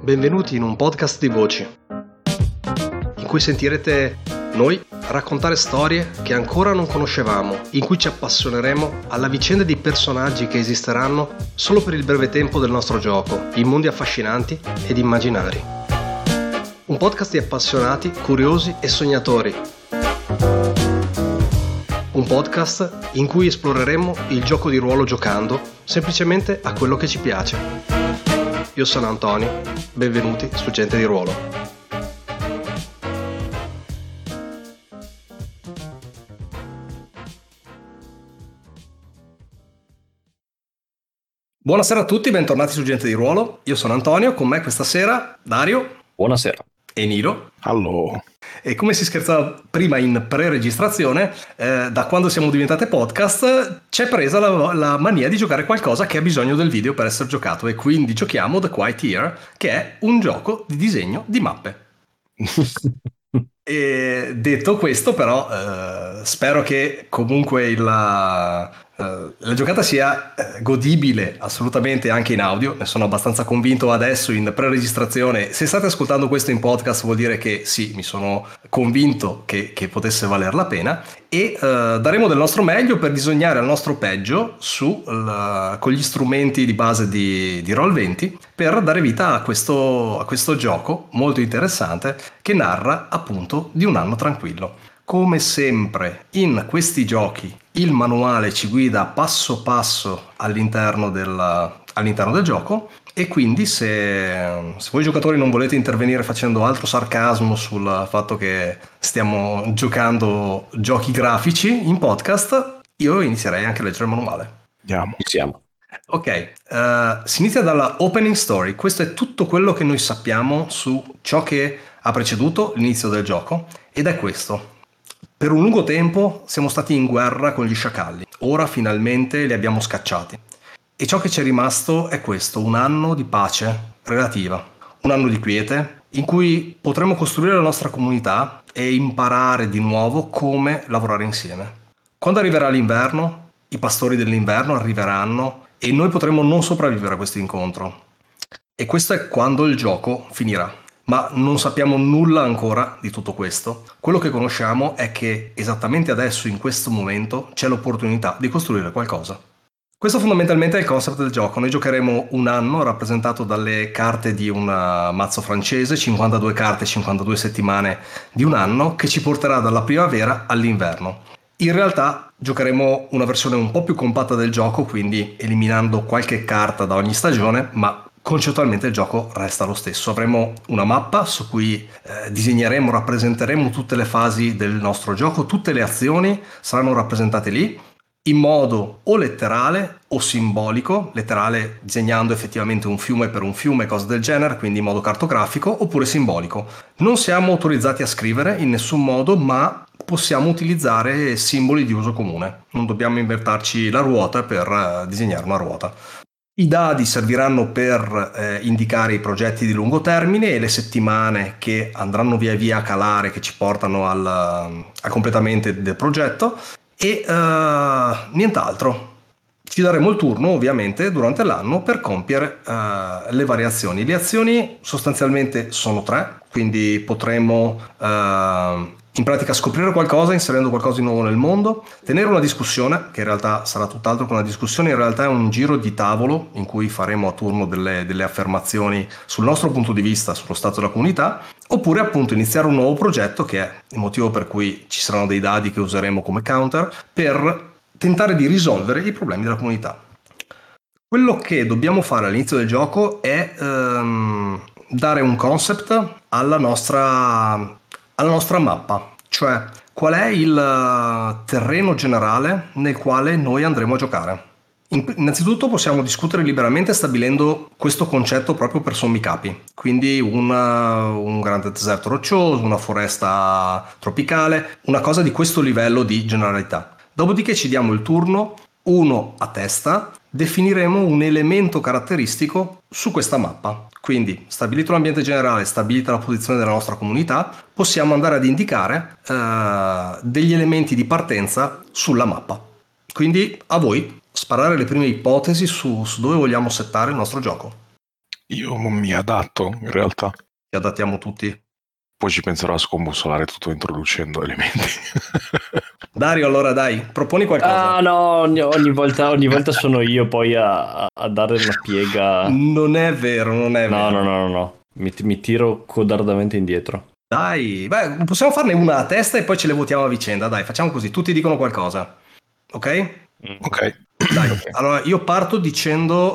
Benvenuti in un podcast di voci, in cui sentirete noi raccontare storie che ancora non conoscevamo, in cui ci appassioneremo alla vicenda di personaggi che esisteranno solo per il breve tempo del nostro gioco, in mondi affascinanti ed immaginari. Un podcast di appassionati, curiosi e sognatori. Un podcast in cui esploreremo il gioco di ruolo giocando semplicemente a quello che ci piace. Io sono Antonio, benvenuti su Gente di Ruolo. Buonasera a tutti, bentornati su Gente di Ruolo. Io sono Antonio, con me questa sera Dario. Buonasera. E Nilo. Allora. E come si scherzava prima in pre-registrazione, da quando siamo diventate podcast c'è presa la mania di giocare qualcosa che ha bisogno del video per essere giocato, e quindi giochiamo The Quiet Year, che è un gioco di disegno di mappe. E detto questo, però, spero che comunque la giocata sia godibile assolutamente anche in audio. Ne sono abbastanza convinto adesso in pre-registrazione. Se state ascoltando questo in podcast vuol dire che sì, mi sono convinto che potesse valer la pena, e daremo del nostro meglio per disegnare al nostro peggio con gli strumenti di base di Roll20, per dare vita a questo gioco molto interessante che narra appunto di un anno tranquillo. Come sempre in questi giochi il manuale ci guida passo passo all'interno del gioco, e quindi se voi giocatori non volete intervenire facendo altro sarcasmo sul fatto che stiamo giocando giochi grafici in podcast, io inizierei anche a leggere il manuale. Andiamo. Iniziamo. Ok, si inizia dalla opening story. Questo è tutto quello che noi sappiamo su ciò che ha preceduto l'inizio del gioco, ed è questo. Per un lungo tempo siamo stati in guerra con gli sciacalli, ora finalmente li abbiamo scacciati. E ciò che ci è rimasto è questo, un anno di pace relativa, un anno di quiete, in cui potremo costruire la nostra comunità e imparare di nuovo come lavorare insieme. Quando arriverà l'inverno, i pastori dell'inverno arriveranno e noi potremo non sopravvivere a questo incontro. E questo è quando il gioco finirà. Ma non sappiamo nulla ancora di tutto questo. Quello che conosciamo è che esattamente adesso, in questo momento, c'è l'opportunità di costruire qualcosa. Questo fondamentalmente è il concept del gioco. Noi giocheremo un anno rappresentato dalle carte di un mazzo francese, 52 carte, 52 settimane di un anno, che ci porterà dalla primavera all'inverno. In realtà giocheremo una versione un po' più compatta del gioco, quindi eliminando qualche carta da ogni stagione, ma concettualmente il gioco resta lo stesso. Avremo una mappa su cui disegneremo, rappresenteremo tutte le fasi del nostro gioco, tutte le azioni saranno rappresentate lì in modo o letterale o simbolico, letterale disegnando effettivamente un fiume per un fiume, cose del genere, quindi in modo cartografico, oppure simbolico. Non siamo autorizzati a scrivere in nessun modo, ma possiamo utilizzare simboli di uso comune. Non dobbiamo inventarci la ruota per disegnare una ruota. I dadi serviranno per indicare i progetti di lungo termine e le settimane che andranno via via a calare, che ci portano al completamento del progetto, e nient'altro. Ci daremo il turno ovviamente durante l'anno per compiere le varie azioni. Le azioni sostanzialmente sono 3, quindi potremo in pratica scoprire qualcosa inserendo qualcosa di nuovo nel mondo, tenere una discussione, che in realtà sarà tutt'altro che una discussione, in realtà è un giro di tavolo in cui faremo a turno delle affermazioni sul nostro punto di vista sullo stato della comunità, oppure appunto iniziare un nuovo progetto, che è il motivo per cui ci saranno dei dadi che useremo come counter per tentare di risolvere i problemi della comunità. Quello che dobbiamo fare all'inizio del gioco è dare un concept alla nostra mappa, cioè qual è il terreno generale nel quale noi andremo a giocare. Innanzitutto possiamo discutere liberamente stabilendo questo concetto proprio per sommi capi, quindi un grande deserto roccioso, una foresta tropicale, una cosa di questo livello di generalità. Dopodiché ci diamo il turno, uno a testa, definiremo un elemento caratteristico su questa mappa. Quindi, stabilito l'ambiente generale, stabilita la posizione della nostra comunità, possiamo andare ad indicare degli elementi di partenza sulla mappa. Quindi a voi sparare le prime ipotesi su dove vogliamo settare il nostro gioco. Io mi adatto, in realtà. Ci adattiamo tutti. Poi ci penserò a scombussolare tutto introducendo elementi. Dario, allora dai, proponi qualcosa. Ah no, ogni volta sono io poi a dare una piega. Non è vero, non è No, vero. no. Mi tiro codardamente indietro. Dai, beh, possiamo farne una a testa e poi ce le votiamo a vicenda. Dai, facciamo così, tutti dicono qualcosa. Ok? Ok. Dai, Ok. allora io parto dicendo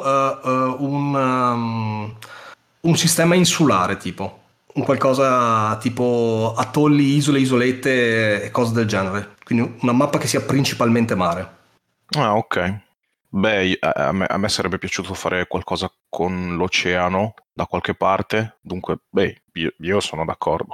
un sistema insulare, tipo. Un qualcosa tipo atolli, isole, isolette e cose del genere. Quindi una mappa che sia principalmente mare. Ah, ok. Beh, a me sarebbe piaciuto fare qualcosa con l'oceano da qualche parte. Dunque, beh, io sono d'accordo.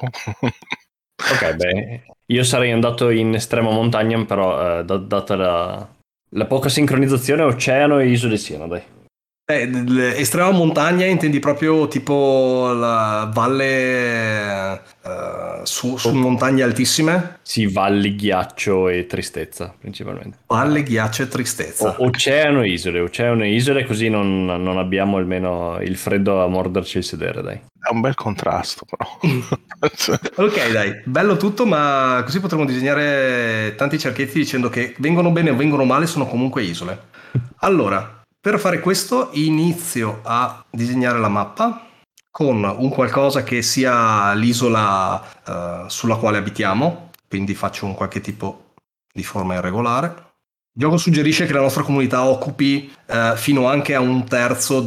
Ok, beh, io sarei andato in estrema montagna, però data la poca sincronizzazione, oceano e isole siano, dai. Estrema montagna intendi proprio tipo la valle su montagne altissime? Sì, valli, ghiaccio e tristezza, principalmente. Valle, ghiaccio e tristezza. Oceano e isole, così non abbiamo almeno il freddo a morderci il sedere, dai. È un bel contrasto, però. Ok, dai, bello tutto, ma così potremo disegnare tanti cerchietti dicendo che vengono bene o vengono male, sono comunque isole. Allora, per fare questo inizio a disegnare la mappa con un qualcosa che sia l'isola sulla quale abitiamo, quindi faccio un qualche tipo di forma irregolare. Il gioco suggerisce che la nostra comunità occupi fino anche a un terzo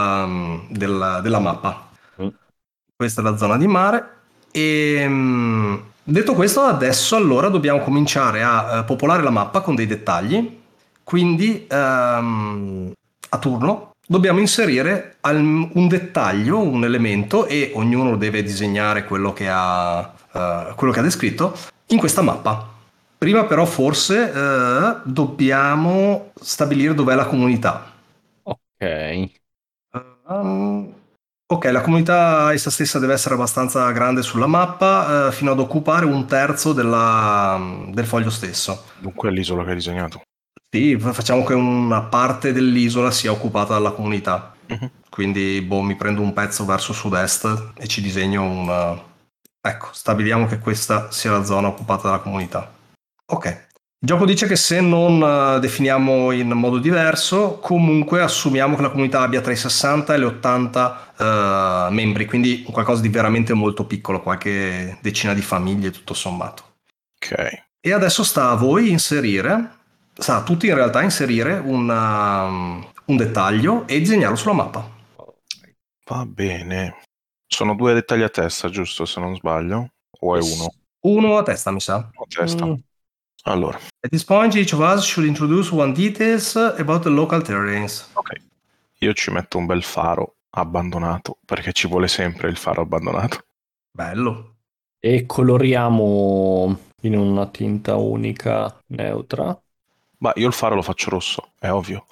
della mappa. Mm. Questa è la zona di mare. E detto questo, adesso allora dobbiamo cominciare a popolare la mappa con dei dettagli. Quindi a turno dobbiamo inserire un dettaglio, un elemento, e ognuno deve disegnare quello che ha descritto in questa mappa. Prima però forse dobbiamo stabilire dov'è la comunità. Ok. Um, ok, la comunità essa stessa deve essere abbastanza grande sulla mappa, fino ad occupare un terzo del foglio stesso. Dunque è l'isola che hai disegnato. Sì, facciamo che una parte dell'isola sia occupata dalla comunità. Mhm. Quindi, mi prendo un pezzo verso sud-est e ci disegno una. Ecco, stabiliamo che questa sia la zona occupata dalla comunità. Ok. Il gioco dice che se non definiamo in modo diverso, comunque assumiamo che la comunità abbia tra i 60 e le 80 membri, quindi qualcosa di veramente molto piccolo, qualche decina di famiglie tutto sommato. Ok. E adesso sta a voi sta a tutti in realtà inserire un dettaglio e disegnarlo sulla mappa. Va bene. Sono 2 dettagli a testa, giusto, se non sbaglio? O è uno? Uno a testa, mi sa. A testa. Mm. Allora, At this point, each of us should introduce one details about the local terrains. ok. Io ci metto un bel faro abbandonato, perché ci vuole sempre il faro abbandonato. Bello. E coloriamo in una tinta unica neutra. Ma io il faro lo faccio rosso, è ovvio.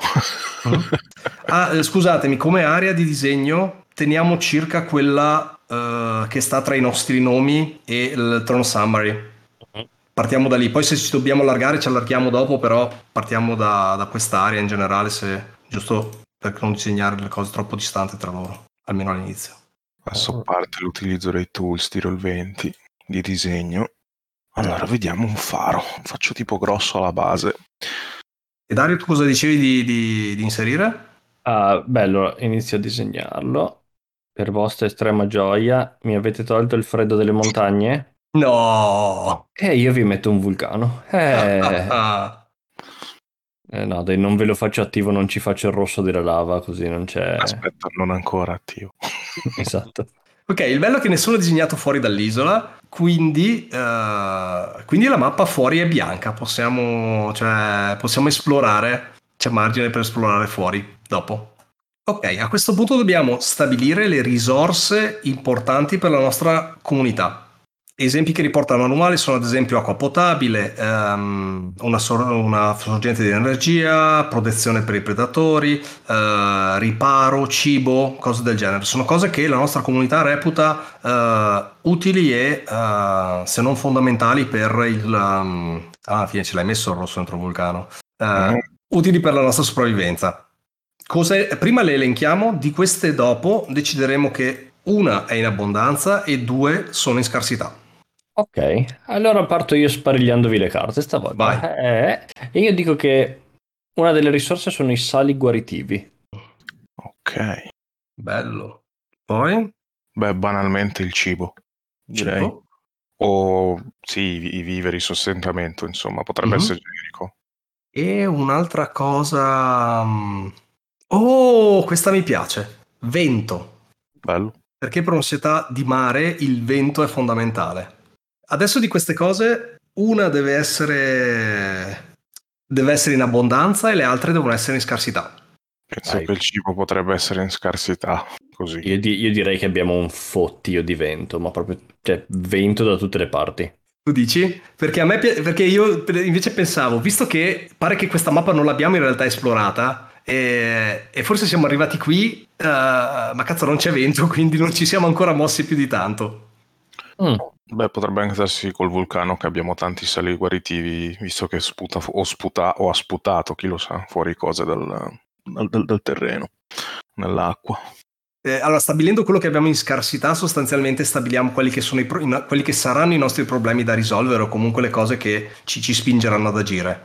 Scusatemi, come area di disegno teniamo circa quella che sta tra i nostri nomi e il turn summary. Partiamo da lì, poi se ci dobbiamo allargare ci allarghiamo dopo, però partiamo da quest'area in generale, giusto per non disegnare le cose troppo distanti tra loro, almeno all'inizio. Adesso parte l'utilizzo dei tools tiro il 20 di disegno. Allora, vediamo un faro. Faccio tipo grosso alla base. E Dario, tu cosa dicevi di inserire? Bello, inizio a disegnarlo. Per vostra estrema gioia, mi avete tolto il freddo delle montagne? No! E io vi metto un vulcano. No, dai, non ve lo faccio attivo, non ci faccio il rosso della lava, così non c'è. Aspetta, non ancora attivo. Esatto. Ok, il bello è che nessuno è disegnato fuori dall'isola, quindi la mappa fuori è bianca, possiamo esplorare, c'è margine per esplorare fuori dopo. Ok, a questo punto dobbiamo stabilire le risorse importanti per la nostra comunità. Esempi che riporta il manuale sono ad esempio acqua potabile, una sorgente di energia, protezione per i predatori, riparo, cibo, cose del genere. Sono cose che la nostra comunità reputa utili e se non fondamentali per alla fine ce l'hai messo il rosso dentro il vulcano. Utili per la nostra sopravvivenza. Prima le elenchiamo, di queste dopo decideremo che una è in abbondanza e 2 sono in scarsità. Ok, allora parto io sparigliandovi le carte stavolta. Vai. E io dico che una delle risorse sono i sali guaritivi. Ok. Bello. Poi? Beh, banalmente il cibo, direi. Cibo. O sì, i viveri, il sostentamento, insomma, potrebbe Mhm. essere generico. E un'altra cosa... Oh, questa mi piace. Vento. Bello. Perché per una società di mare il vento è fondamentale. Adesso di queste cose, una deve essere in abbondanza e le altre devono essere in scarsità. Penso che il cibo potrebbe essere in scarsità, così. Io direi che abbiamo un fottio di vento, ma proprio cioè, vento da tutte le parti. Tu dici? Perché perché io invece pensavo, visto che pare che questa mappa non l'abbiamo in realtà esplorata, e forse siamo arrivati qui, ma cazzo non c'è vento, quindi non ci siamo ancora mossi più di tanto. Beh, potrebbe anche darsi col vulcano che abbiamo tanti sali guaritivi, visto che sputa o ha sputato, chi lo sa, fuori cose dal terreno, nell'acqua. Allora, stabilendo quello che abbiamo in scarsità, sostanzialmente stabiliamo quelli che sono quelli che saranno i nostri problemi da risolvere o comunque le cose che ci spingeranno ad agire.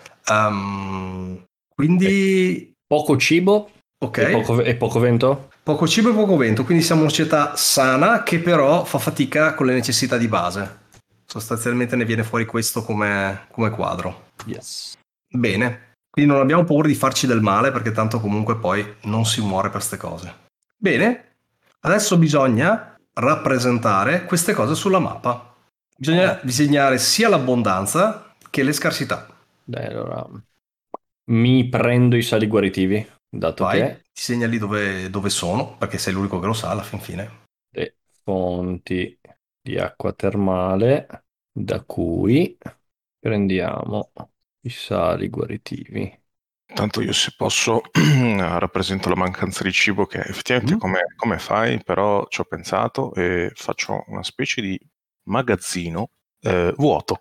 Quindi, Poco cibo ok, e poco vento? poco cibo e poco vento, quindi siamo una società sana che però fa fatica con le necessità di base. Sostanzialmente ne viene fuori questo come quadro. Yes. Bene, quindi non abbiamo paura di farci del male perché tanto comunque poi non si muore per ste cose. Bene, adesso bisogna rappresentare queste cose sulla mappa. Bisogna disegnare sia l'abbondanza che le scarsità. Dai, allora mi prendo i sali guaritivi, dato Vai, che ti segnali dove sono, perché sei l'unico che lo sa alla fin fine. le fonti di acqua termale da cui prendiamo i sali guaritivi. Tanto io se posso rappresento la mancanza di cibo che effettivamente come fai, però ci ho pensato e faccio una specie di magazzino vuoto.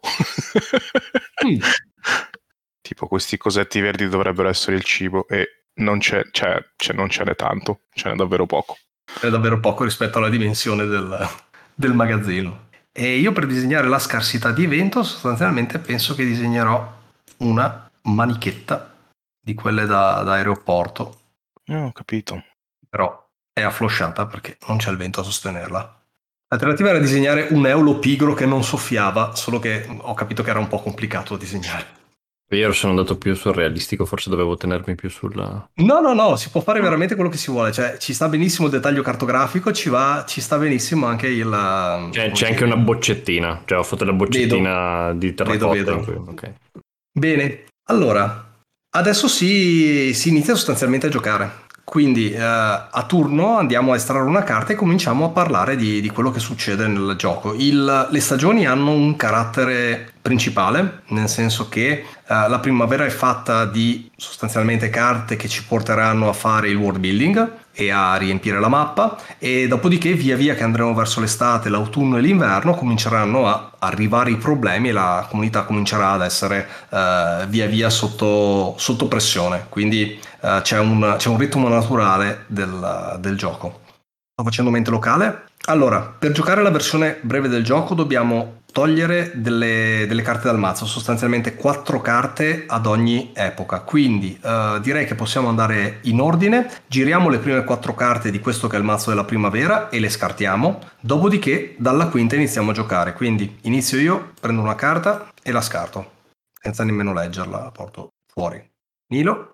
Tipo questi cosetti verdi dovrebbero essere il cibo e non non ce n'è tanto, ce n'è davvero poco. È davvero poco rispetto alla dimensione del magazzino. E io per disegnare la scarsità di evento sostanzialmente penso che disegnerò una manichetta di quelle da aeroporto, Ho capito. però è afflosciata perché non c'è il vento a sostenerla. L'alternativa era disegnare un eolo pigro che non soffiava, solo che ho capito che era un po' complicato da disegnare. Io sono andato più sul realistico, forse dovevo tenermi più sulla... No, si può fare veramente quello che si vuole, cioè ci sta benissimo il dettaglio cartografico, ci sta benissimo anche C'è anche una boccettina, cioè ho fatto la boccettina di terracotta. Vedo. Ok. Bene, allora, adesso si inizia sostanzialmente a giocare. Quindi a turno andiamo a estrarre una carta e cominciamo a parlare di quello che succede nel gioco. Le stagioni hanno un carattere principale, nel senso che la primavera è fatta di sostanzialmente carte che ci porteranno a fare il world building e a riempire la mappa, e dopodiché via via che andremo verso l'estate, l'autunno e l'inverno cominceranno a arrivare i problemi e la comunità comincerà ad essere via via sotto pressione, quindi c'è un ritmo naturale del gioco. Sto facendo mente locale. Allora, per giocare la versione breve del gioco dobbiamo togliere delle carte dal mazzo, sostanzialmente 4 carte ad ogni epoca, quindi direi che possiamo andare in ordine, giriamo le prime 4 carte di questo che è il mazzo della primavera e le scartiamo, dopodiché dalla quinta iniziamo a giocare, quindi inizio io, prendo una carta e la scarto, senza nemmeno leggerla, la porto fuori. Nilo?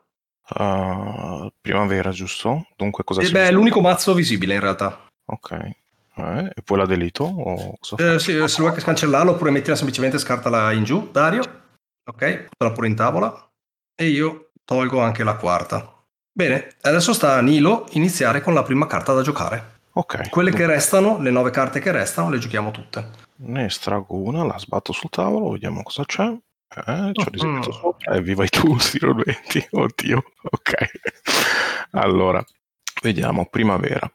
Primavera, giusto? Dunque cosa si È l'unico mazzo visibile in realtà. Ok. E poi la delito? O cosa faccio? Se vuoi che cancellarlo oppure mettila semplicemente, scartala in giù, Dario. Ok, mettila pure in tavola. E io tolgo anche la quarta. Bene, adesso sta a Nilo iniziare con la prima carta da giocare. Ok. Quelle che restano, le 9 carte che restano, le giochiamo tutte. Ne estraggo una, la sbatto sul tavolo, vediamo cosa c'è. Ci ho disegnato sopra e viva i tu, sti rollenti. Oddio. Ok. Allora, vediamo, primavera.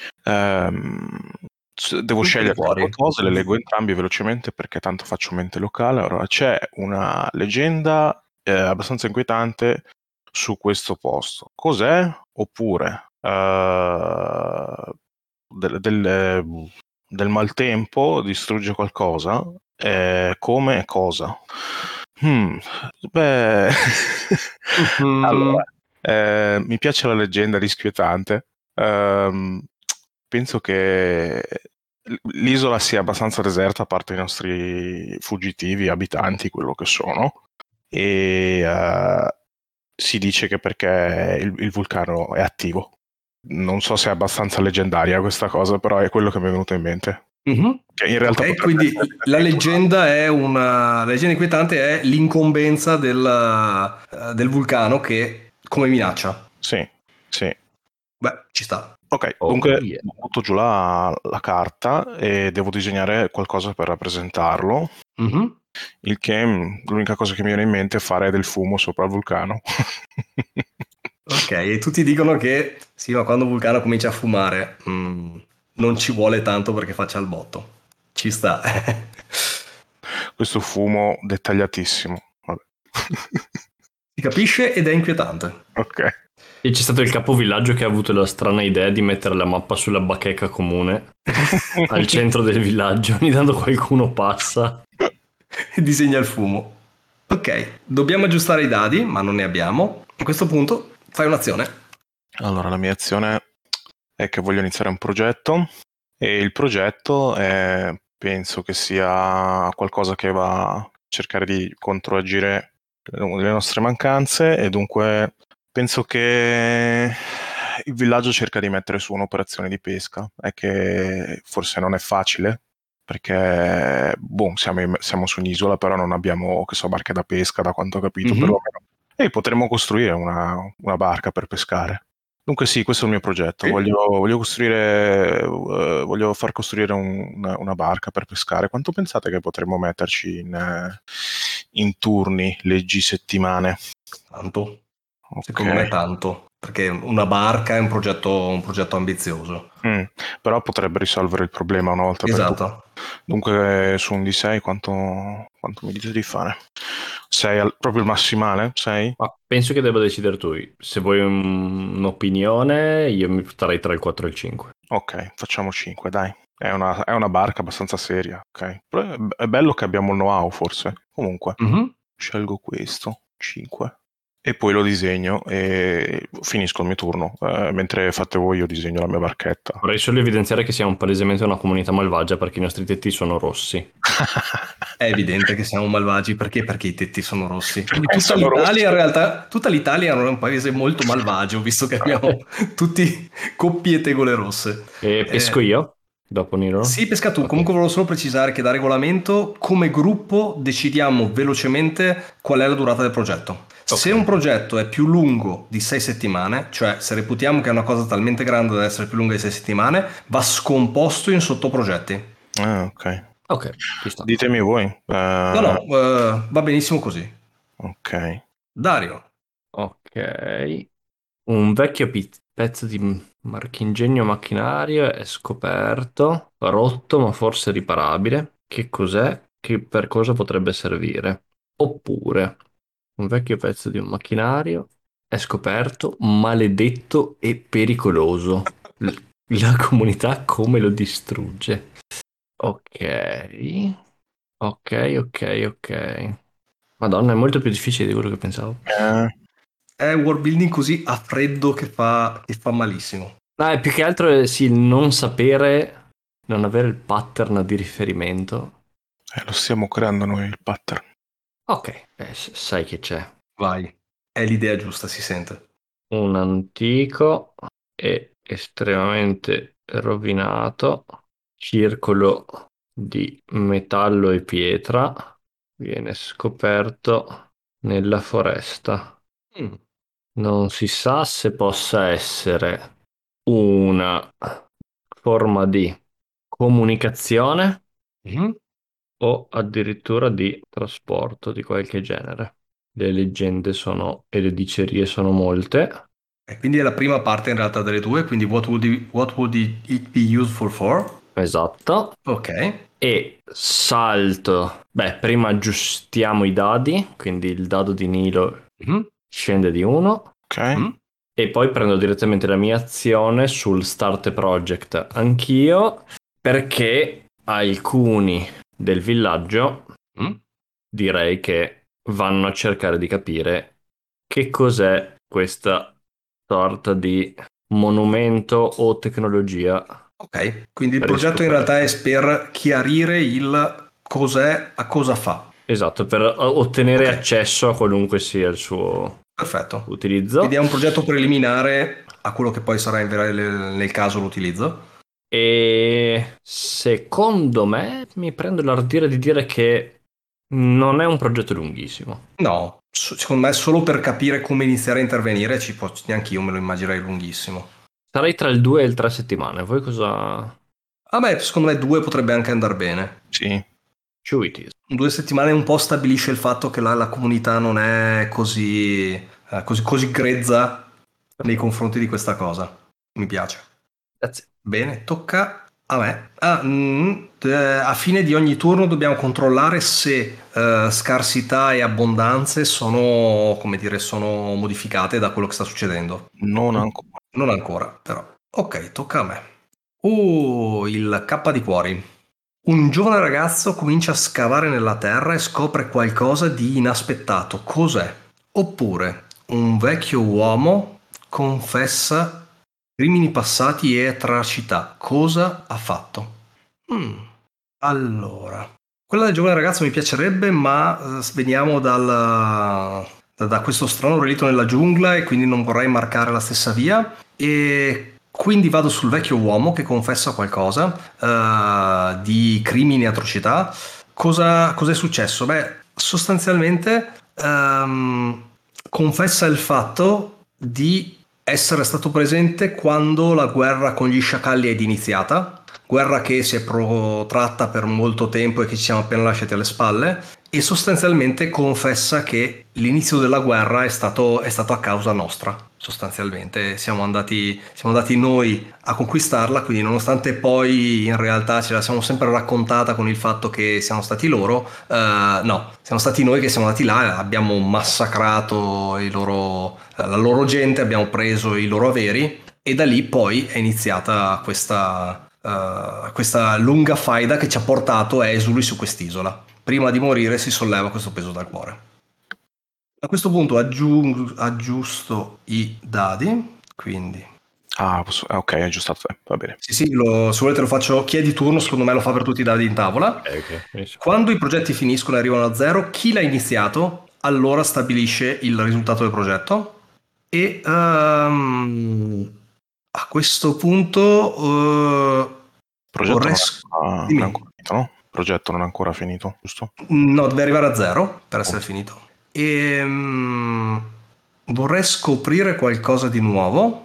Devo scegliere due cose, le leggo entrambi velocemente perché tanto faccio mente locale. Allora, c'è una leggenda abbastanza inquietante su questo posto. Cos'è? Oppure del maltempo distrugge qualcosa? Come e cosa? Beh, allora, mi piace la leggenda disquietante. Penso che l'isola sia abbastanza deserta, a parte i nostri fuggitivi, abitanti, quello che sono, e si dice che perché il vulcano è attivo. Non so se è abbastanza leggendaria questa cosa, però è quello che mi è venuto in mente. Che in realtà quindi la leggenda la leggenda inquietante è l'incombenza del vulcano che come minaccia. Sì. Beh, ci sta. Ok, dunque butto giù la carta e devo disegnare qualcosa per rappresentarlo. Il che l'unica cosa che mi viene in mente è fare del fumo sopra il vulcano. Ok, e tutti dicono che sì, ma quando un vulcano comincia a fumare non ci vuole tanto perché faccia il botto. Ci sta. Questo fumo dettagliatissimo. Vabbè. Si capisce ed è inquietante. Ok. E c'è stato il capovillaggio che ha avuto la strana idea di mettere la mappa sulla bacheca comune al centro del villaggio, ogni tanto qualcuno passa e disegna il fumo. Ok, dobbiamo aggiustare i dadi, ma non ne abbiamo. A questo punto fai un'azione. Allora, la mia azione è che voglio iniziare un progetto e il progetto penso che sia qualcosa che va a cercare di controagire le nostre mancanze e dunque penso che il villaggio cerca di mettere su un'operazione di pesca. È che forse non è facile perché siamo su un'isola, però non abbiamo, che so, barche da pesca, da quanto ho capito, perlomeno. E potremmo costruire una barca per pescare. Dunque sì, questo è il mio progetto. Voglio costruire, voglio far costruire una barca per pescare. Quanto pensate che potremmo metterci in turni, leggi, settimane? Tanto. Okay. Secondo me tanto, perché una barca è un progetto ambizioso. Però potrebbe risolvere il problema una volta per tutte. Dunque su un D6 quanto mi dite di fare? 6 proprio il massimale? 6? Ma penso che debba decidere tu. Se vuoi un'opinione, io mi butterei tra il 4 e il 5. Ok, facciamo 5, dai. È una barca abbastanza seria, ok? Però è bello che abbiamo il know-how, forse. Comunque, scelgo questo, 5. E poi lo disegno e finisco il mio turno. Mentre fate voi io disegno la mia barchetta. Vorrei solo evidenziare che siamo palesemente una comunità malvagia perché i nostri tetti sono rossi. È evidente che siamo malvagi perché i tetti sono rossi. Tutta l'Italia in realtà, tutta l'Italia è un paese molto malvagio, visto che abbiamo tutti coppie e tegole rosse. E pesco io? Dopo Niro? Sì, pesca tu. Okay. Comunque volevo solo precisare che da regolamento come gruppo decidiamo velocemente qual è la durata del progetto. Okay. Se un progetto è più lungo di 6 settimane, cioè se reputiamo che è una cosa talmente grande da essere più lunga di 6 settimane, va scomposto in sottoprogetti. Ah, ok. Ok, ci sta. Ditemi voi. No, va benissimo così. Ok. Dario. Ok. Un vecchio pezzo di marchingegno macchinario è scoperto, rotto ma forse riparabile. Che cos'è? Per cosa potrebbe servire? Oppure un vecchio pezzo di un macchinario è scoperto, maledetto e pericoloso. La comunità come lo distrugge? Ok. Madonna, è molto più difficile di quello che pensavo. È world building così a freddo che fa malissimo. Più che altro sì, il non sapere, non avere il pattern di riferimento. Lo stiamo creando noi il pattern. Ok, sai che c'è. Vai, è l'idea giusta, si sente. Un antico e estremamente rovinato circolo di metallo e pietra viene scoperto nella foresta. Non si sa se possa essere una forma di comunicazione o addirittura di trasporto di qualche genere. Le leggende e le dicerie sono molte. E quindi è la prima parte in realtà delle due, quindi what would it be useful for? Esatto. Ok. E salto. Prima aggiustiamo i dadi, quindi il dado di Nilo scende di 1. Ok. E poi prendo direttamente la mia azione sul Start Project anch'io, perché alcuni del villaggio Mm? direi che vanno a cercare di capire che cos'è questa sorta di monumento o tecnologia Ok, quindi il progetto in riscoperta. realtà è per chiarire il cos'è, a cosa fa. Esatto, per ottenere Ok, accesso a qualunque sia il suo perfetto. Quindi utilizzo. è un progetto preliminare a quello che poi sarà nel caso l'utilizzo. E secondo me mi prendo l'ardire di dire che non è un progetto lunghissimo. No, secondo me solo per capire come iniziare a intervenire, neanche io me lo immaginerei lunghissimo. Sarei tra il 2 e il 3 settimane. Voi cosa... A me, secondo me, 2 potrebbe anche andare bene. Sì. Two it is. 2 settimane un po' stabilisce il fatto che la comunità non è così grezza nei confronti di questa cosa. Mi piace. That's it. Bene, tocca a me. A fine di ogni turno dobbiamo controllare se scarsità e abbondanze sono, come dire, sono modificate da quello che sta succedendo. Non ancora. Non ancora, però. Ok, tocca a me. Il K di cuori. Un giovane ragazzo comincia a scavare nella terra e scopre qualcosa di inaspettato. Cos'è? Oppure un vecchio uomo confessa crimini passati e atrocità. Cosa ha fatto? Allora, quella del giovane ragazzo mi piacerebbe, ma veniamo da questo strano relitto nella giungla e quindi non vorrei marcare la stessa via. E quindi vado sul vecchio uomo che confessa qualcosa di crimini e atrocità. Cos'è successo? Beh, sostanzialmente confessa il fatto di essere stato presente quando la guerra con gli sciacalli è iniziata, guerra che si è protratta per molto tempo e che ci siamo appena lasciati alle spalle, e sostanzialmente confessa che l'inizio della guerra è stato a causa nostra. Sostanzialmente siamo andati noi a conquistarla, quindi nonostante poi in realtà ce la siamo sempre raccontata con il fatto che siamo stati loro, no, siamo stati noi che siamo andati là, abbiamo massacrato la loro gente, abbiamo preso i loro averi e da lì poi è iniziata questa lunga faida che ci ha portato esuli su quest'isola. Prima di morire si solleva questo peso dal cuore. A questo punto aggiusto i dadi, quindi... Ok, è aggiustato. Va bene. Sì, se volete lo faccio chi è di turno, secondo me lo fa per tutti i dadi in tavola. Ok. Quando i progetti finiscono e arrivano a 0, chi l'ha iniziato allora stabilisce il risultato del progetto e a questo punto Progetto vorrei... non è ancora finito, no? Progetto non è ancora finito, giusto? No, deve arrivare a 0 per essere finito. E vorrei scoprire qualcosa di nuovo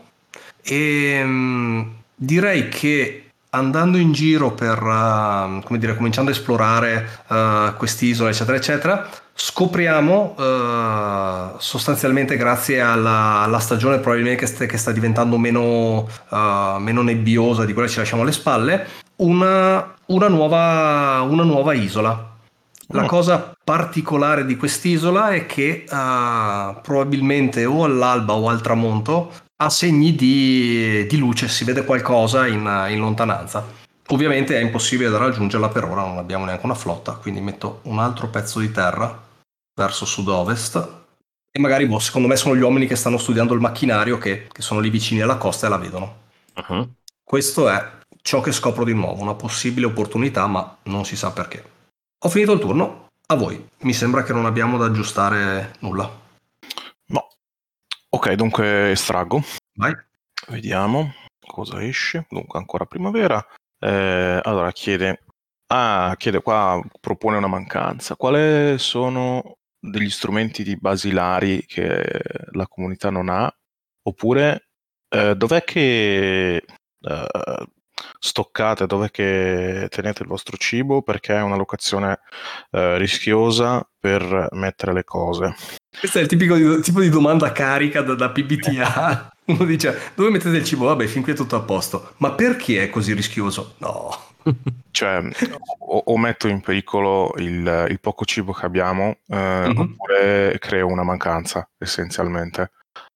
e direi che andando in giro per, come dire, cominciando a esplorare quest'isola, eccetera, eccetera, scopriamo sostanzialmente grazie alla stagione probabilmente che sta diventando meno nebbiosa di quella che ci lasciamo alle spalle, una nuova isola. La cosa particolare di quest'isola è che probabilmente o all'alba o al tramonto ha segni di luce, si vede qualcosa in lontananza. Ovviamente è impossibile da raggiungerla per ora, non abbiamo neanche una flotta, quindi metto un altro pezzo di terra verso sud-ovest e magari secondo me sono gli uomini che stanno studiando il macchinario che sono lì vicini alla costa e la vedono. Uh-huh. Questo è ciò che scopro di nuovo, una possibile opportunità, ma non si sa perché. Ho finito il turno, a voi. Mi sembra che non abbiamo da aggiustare nulla. No. Ok, dunque estraggo. Vai. Vediamo cosa esce. Dunque ancora primavera. Allora chiede qua, propone una mancanza. Quali sono degli strumenti di basilari che la comunità non ha? Oppure dov'è che stoccate, dov'è che tenete il vostro cibo, perché è una locazione rischiosa per mettere le cose. Questo è il tipo di domanda carica da PBTA. Uno dice, dove mettete il cibo? Vabbè, fin qui è tutto a posto. Ma perché è così rischioso? No. Cioè, o metto in pericolo il poco cibo che abbiamo, Mhm. oppure creo una mancanza, essenzialmente.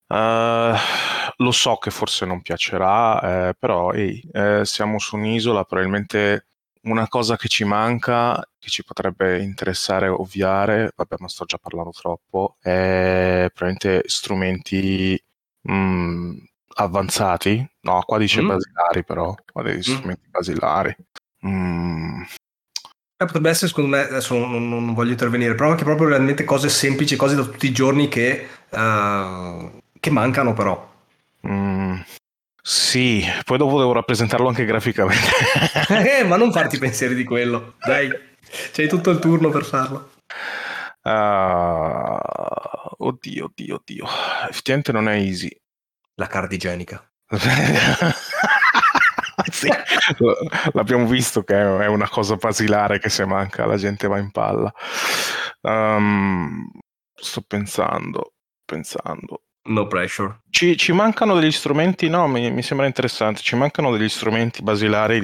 Lo so che forse non piacerà, però siamo su un'isola, probabilmente una cosa che ci manca, che ci potrebbe interessare ovviare, vabbè, ma sto già parlando troppo, è probabilmente strumenti avanzati, no, qua dice Mm. basilari però, qua degli strumenti basilari. Mm, Potrebbe essere, secondo me, adesso non voglio intervenire, però anche proprio realmente cose semplici, cose da tutti i giorni che mancano però. mm, sì, poi dopo devo rappresentarlo anche graficamente. Ma non farti pensieri di quello, dai, c'hai tutto il turno per farlo. Oddio, oddio, oddio. Effettivamente non è easy. La carta igienica. Sì, l'abbiamo visto che è una cosa basilare che se manca la gente va in palla. Sto pensando. No pressure. Ci mancano degli strumenti, no, mi sembra interessante, ci mancano degli strumenti basilari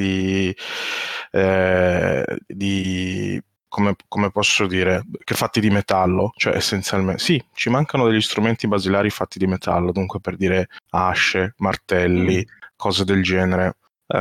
come posso dire, che fatti di metallo, cioè essenzialmente, sì, ci mancano degli strumenti basilari fatti di metallo, dunque per dire asce, martelli, cose del genere.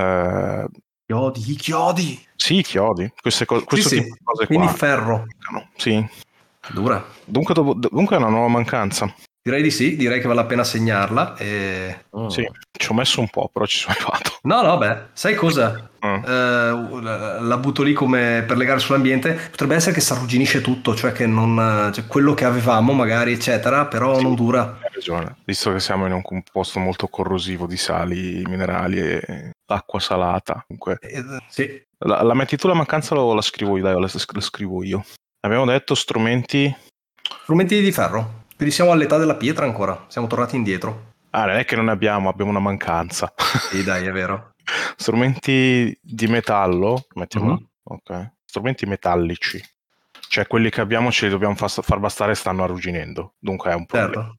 Chiodi, i chiodi. Sì, chiodi, Sì, questo tipo sì, di cose quindi qua. ferro. Sì, Dura. dunque è una nuova mancanza. Direi di sì, direi che vale la pena segnarla. Sì, ci ho messo un po', però ci sono arrivato. No, no, beh, sai cosa? Mm. La butto lì come per legare sull'ambiente. Potrebbe essere che si arrugginisce tutto, cioè che non, cioè quello che avevamo magari, eccetera, però Sì, non dura. hai ragione, visto che siamo in un posto molto corrosivo di sali, minerali e acqua salata. Comunque, Sì, la metti tu la mancanza o la scrivo io? Dai, la scrivo io. Abbiamo detto strumenti. strumenti di ferro. Quindi siamo all'età della pietra ancora, siamo tornati indietro. Ah, non è che non ne abbiamo una mancanza. Sì, dai, è vero. Strumenti di metallo, mettiamola. Mhm. Ok. Strumenti metallici. Cioè quelli che abbiamo ce li dobbiamo far bastare e stanno arrugginendo. Dunque è un problema. Certo.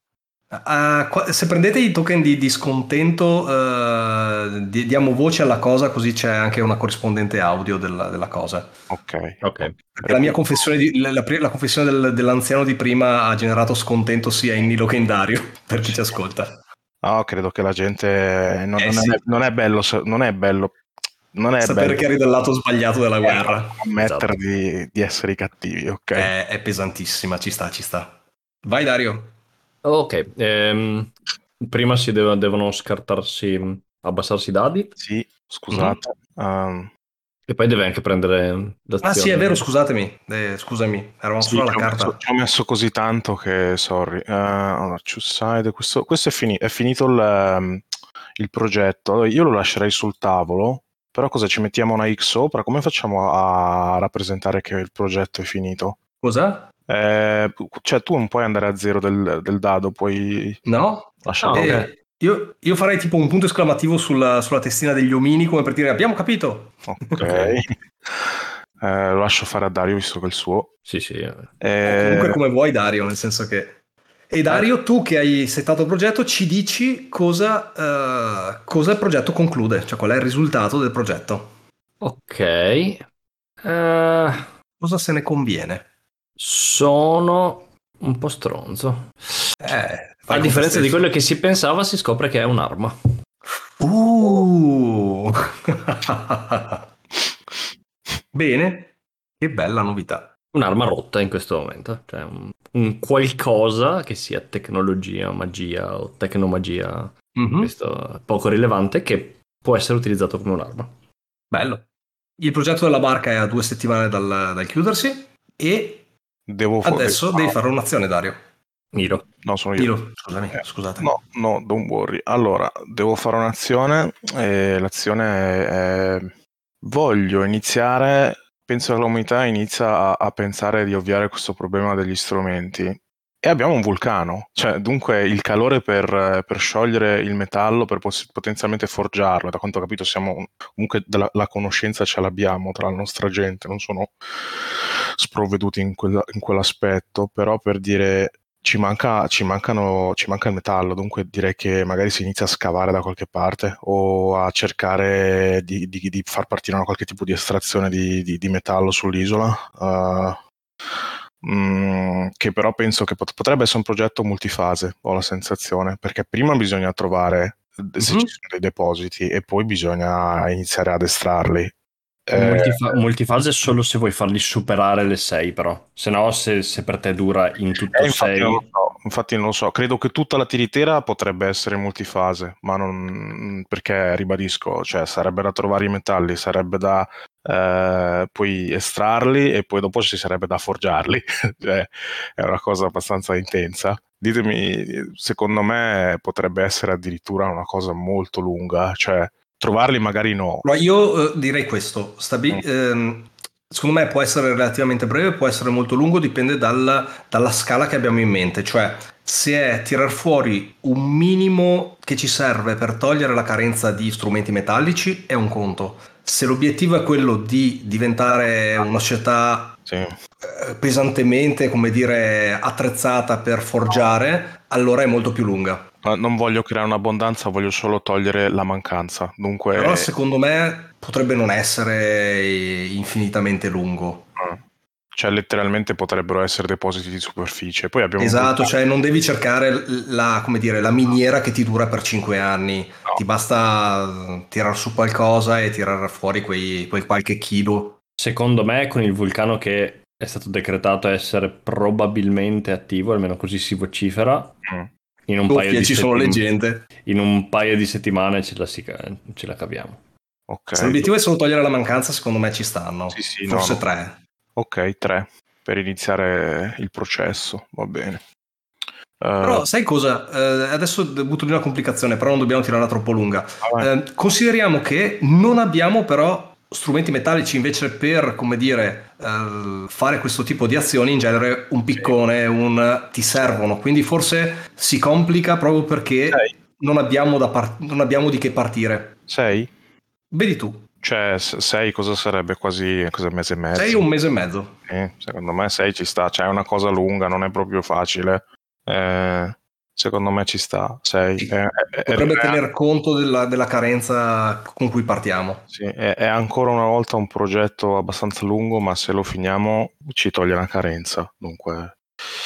Se prendete i token di scontento, diamo voce alla cosa, così c'è anche una corrispondente audio della cosa. Ok. Ok. Perché la mia confessione, la confessione dell'anziano di prima ha generato scontento sia in Nilo che in Dario, per chi ci ascolta. No, credo che la gente Sì, non è bello, non è sapere bello che eri dal lato sbagliato della guerra. ammettere Esatto. di essere i cattivi, ok? È pesantissima, ci sta, ci sta. Vai Dario. Ok, prima devono scartarsi, abbassarsi i dadi Sì, Mhm. scusate. e poi deve anche prendere Ah sì, è vero, l'azione. scusatemi. Scusami, eravamo Sì, solo alla carta. ci ho messo così tanto che, sorry. Allora, choose side, questo è finito il progetto. Allora, io lo lascerei sul tavolo, però cosa ci mettiamo una X sopra? Come facciamo a rappresentare che il progetto è finito? Cosa? Cioè, tu non puoi andare a zero del dado, puoi No? Ah, lasciarlo. ok. Io farei tipo un punto esclamativo sulla testina degli omini come per dire abbiamo capito. Ok. Ok. Lo lascio fare a Dario, visto che è il suo. Sì, sì. O comunque Eh, come vuoi Dario, nel senso che... E eh, Dario, tu che hai settato il progetto, ci dici cosa il progetto conclude, cioè qual è il risultato del progetto. Ok. Cosa se ne conviene? Sono un po' stronzo. A Fai con te differenza di quello stesso. che si pensava, si scopre che è un'arma. Uh! Bene, che bella novità. Un'arma rotta in questo momento. Cioè un qualcosa che sia tecnologia, magia o tecnomagia, Mhm. questo è poco rilevante, che può essere utilizzato come un'arma. Bello. Il progetto della barca è a 2 settimane dal chiudersi e devo adesso devi fare un'azione, Dario. Miro. No, sono io. Milo, scusami, scusate. No, no, don't worry. Allora, devo fare un'azione e l'azione voglio iniziare, penso che l'umanità inizia a pensare di ovviare questo problema degli strumenti. E abbiamo un vulcano, cioè dunque il calore per sciogliere il metallo, per potenzialmente forgiarlo, da quanto ho capito comunque la conoscenza ce l'abbiamo tra la nostra gente, non sono sprovveduti in quell'aspetto, però per dire manca il metallo, dunque direi che magari si inizia a scavare da qualche parte o a cercare di far partire una qualche tipo di estrazione di metallo sull'isola. Che però penso che potrebbe essere un progetto multifase, ho la sensazione, perché prima bisogna trovare se ci sono dei depositi e poi bisogna iniziare ad estrarli. Multifase solo se vuoi farli superare le 6, però. Se no, se per te dura in tutto Infatti non lo 6. so, infatti non lo so. Credo che tutta la tiritera potrebbe essere multifase, ma non perché ribadisco, cioè sarebbe da trovare i metalli, sarebbe da poi estrarli e poi dopo ci sarebbe da forgiarli. Cioè, è una cosa abbastanza intensa. Ditemi, secondo me potrebbe essere addirittura una cosa molto lunga, cioè trovarli magari no. Allora, io direi questo, Mm. secondo me può essere relativamente breve, può essere molto lungo, dipende dalla scala che abbiamo in mente, cioè se è tirar fuori un minimo che ci serve per togliere la carenza di strumenti metallici è un conto. Se l'obiettivo è quello di diventare una società Sì. pesantemente, come dire, attrezzata per forgiare, allora è molto più lunga. Non voglio creare un'abbondanza, voglio solo togliere la mancanza. Però Dunque, secondo me potrebbe non essere infinitamente lungo. cioè letteralmente potrebbero essere depositi di superficie. Poi abbiamo un Esatto, vulcano. cioè non devi cercare come dire, la miniera che ti dura per 5 anni, No. ti basta tirare su qualcosa e tirare fuori quel qualche chilo. Secondo me, con il vulcano che è stato decretato essere probabilmente attivo, almeno così si vocifera, Mm. in un paio Doppia, di ci sono leggende. in un paio di settimane ce la caviamo. Ok. Se l'obiettivo è solo togliere la mancanza, secondo me ci stanno. Sì, no, Forse no. 3. Ok, 3 per iniziare il processo, va bene. Però sai cosa? Adesso butto lì una complicazione, però non dobbiamo tirarla troppo lunga. Vai. Consideriamo che non abbiamo però strumenti metallici invece per, come dire, fare questo tipo di azioni, in genere un piccone, ti servono, quindi forse si complica proprio perché 6? non abbiamo di che partire. 6? Vedi tu, Cioè 6 cosa sarebbe? Quasi cosa, un mese e sei mezzo? un mese e mezzo. Secondo me 6 ci sta, cioè è una cosa lunga, non è proprio facile. Secondo me ci sta, 6. Potrebbe tener conto della carenza con cui partiamo. Sì, è ancora una volta un progetto abbastanza lungo, ma se lo finiamo ci toglie una carenza. Dunque,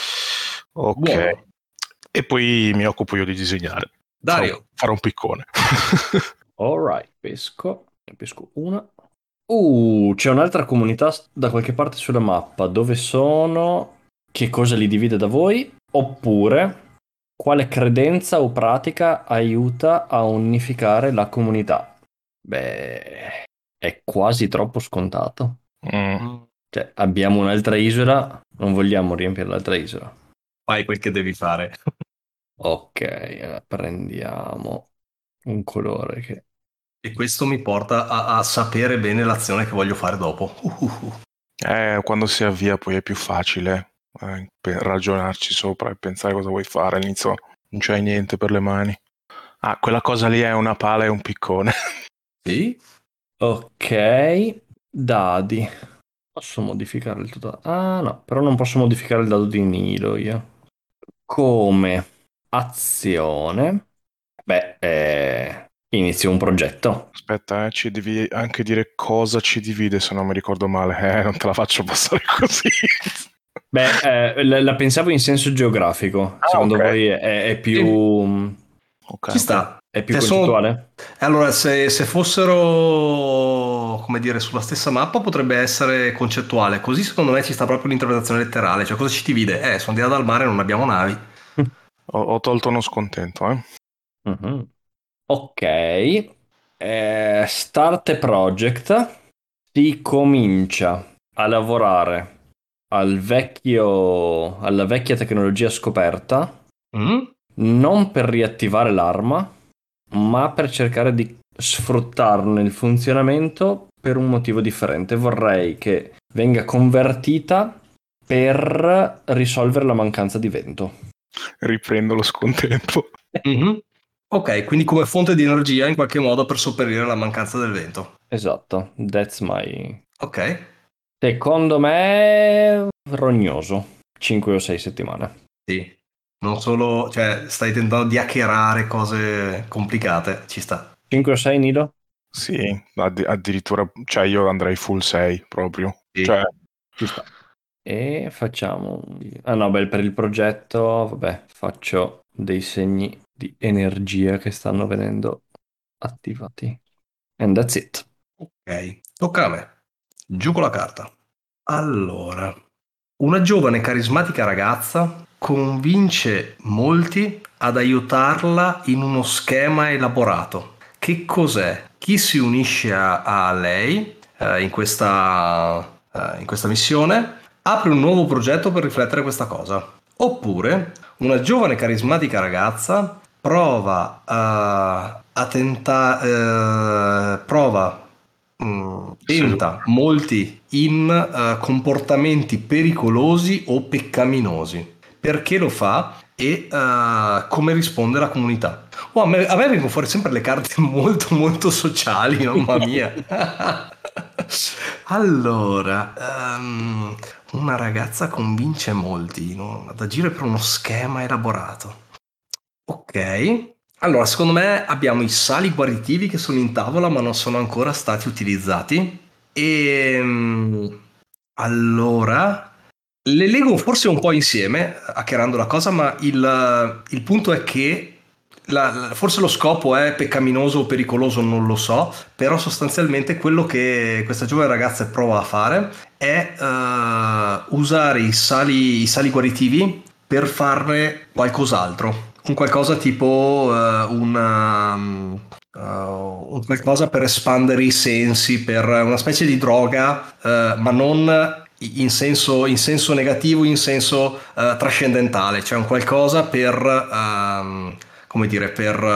ok. Buono. E poi mi occupo io di disegnare. Dario. Farò un piccone. Alright, ne pesco una. C'è un'altra comunità da qualche parte sulla mappa. Dove sono? Che cosa li divide da voi? Oppure quale credenza o pratica aiuta a unificare la comunità? Beh, è quasi troppo scontato. Cioè, abbiamo un'altra isola, non vogliamo riempire l'altra isola. Fai quel che devi fare. Ok, prendiamo un colore che... E questo mi porta a sapere bene l'azione che voglio fare dopo. Quando si avvia poi è più facile ragionarci sopra e pensare cosa vuoi fare. All'inizio non c'hai niente per le mani. Ah, quella cosa lì è una pala e un piccone. Sì? Ok, dadi. Posso modificare il totale? Ah no, però non posso modificare il dado di Nilo io. Come azione, beh, inizio un progetto. Aspetta, ci devi anche dire cosa ci divide, se non mi ricordo male. Non te la faccio passare così. Beh, la pensavo in senso geografico. Secondo ok. voi è più... Ok, Ci ok. sta. È più Cioè, concettuale? allora, se fossero, come dire, sulla stessa mappa potrebbe essere concettuale. Così secondo me ci sta proprio l'interpretazione letterale. Cioè, cosa ci divide? Sono di là dal mare, non abbiamo navi. Ho tolto uno scontento, eh. Mhm. Ok, start a project. Si comincia a lavorare alla vecchia tecnologia scoperta, Mm? non per riattivare l'arma, ma per cercare di sfruttarne il funzionamento per un motivo differente. Vorrei che venga convertita per risolvere la mancanza di vento. Riprendo lo scontento. Mhm. Ok, quindi come fonte di energia in qualche modo per sopperire alla mancanza del vento. Esatto, that's my... Ok. Secondo me rognoso, 5 o 6 settimane. Sì. Non solo, cioè, stai tentando di hackerare cose complicate, ci sta. 5 o 6, Nilo? Sì, addirittura, cioè io andrei full 6 proprio. Sì. Cioè, Ci sta. E facciamo... Ah no, beh, per il progetto, vabbè, faccio dei segni di energia che stanno venendo attivati. And that's it. Ok, tocca a me. Giù con la carta. Allora, una giovane carismatica ragazza convince molti ad aiutarla in uno schema elaborato. Che cos'è? Chi si unisce a lei in questa missione apre un nuovo progetto per riflettere questa cosa. Oppure una giovane carismatica ragazza prova a tentare, se- tenta molti in comportamenti pericolosi o peccaminosi. Perché lo fa e come risponde la comunità. Oh, a me vengono fuori sempre le carte molto molto sociali, mamma mia. Allora, una ragazza convince molti, no, ad agire per uno schema elaborato. Ok. Allora, secondo me abbiamo i sali guaritivi che sono in tavola ma non sono ancora stati utilizzati. Allora, le leggo forse un po' insieme, hackerando la cosa, ma il punto è che forse lo scopo è peccaminoso o pericoloso, non lo so, però sostanzialmente quello che questa giovane ragazza prova a fare è usare i sali guaritivi per farne qualcos'altro. Un qualcosa tipo un qualcosa per espandere i sensi, per una specie di droga, ma non in senso negativo, in senso trascendentale, cioè un qualcosa come dire,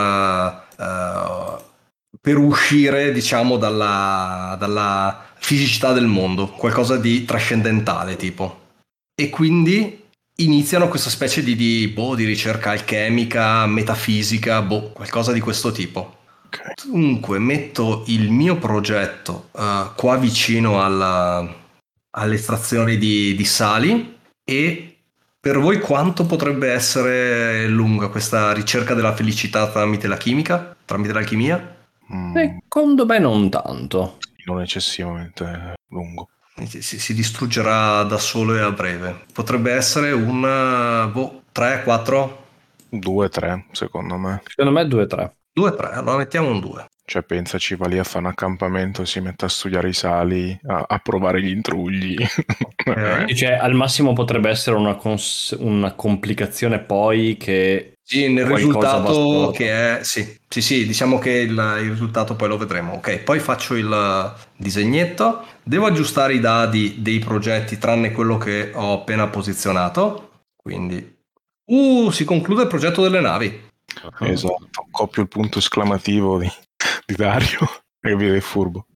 per uscire, diciamo, dalla fisicità del mondo, qualcosa di trascendentale, tipo. E quindi iniziano questa specie di ricerca alchemica, metafisica, qualcosa di questo tipo. ok. Dunque, metto il mio progetto qua vicino all'estrazione di sali e per voi quanto potrebbe essere lunga questa ricerca della felicità tramite la chimica, tramite l'alchimia? Mm, Secondo me non tanto. non eccessivamente lungo. Si distruggerà da solo e a breve. Potrebbe essere un 3, 4, 2-3, secondo me. Secondo me 2-3. 2, 3, allora mettiamo un 2. Cioè, pensaci, va lì a fare un accampamento e si mette a studiare i sali, a provare gli intrugli. Cioè, al massimo potrebbe essere una complicazione poi che Sì, nel qualcosa va risultato storto. che è, sì, diciamo che il risultato poi lo vedremo. Ok, poi faccio il disegnetto, devo aggiustare i dadi dei progetti tranne quello che ho appena posizionato, quindi... si conclude il progetto delle navi. Esatto, copio il punto esclamativo di Dario e vede il furbo.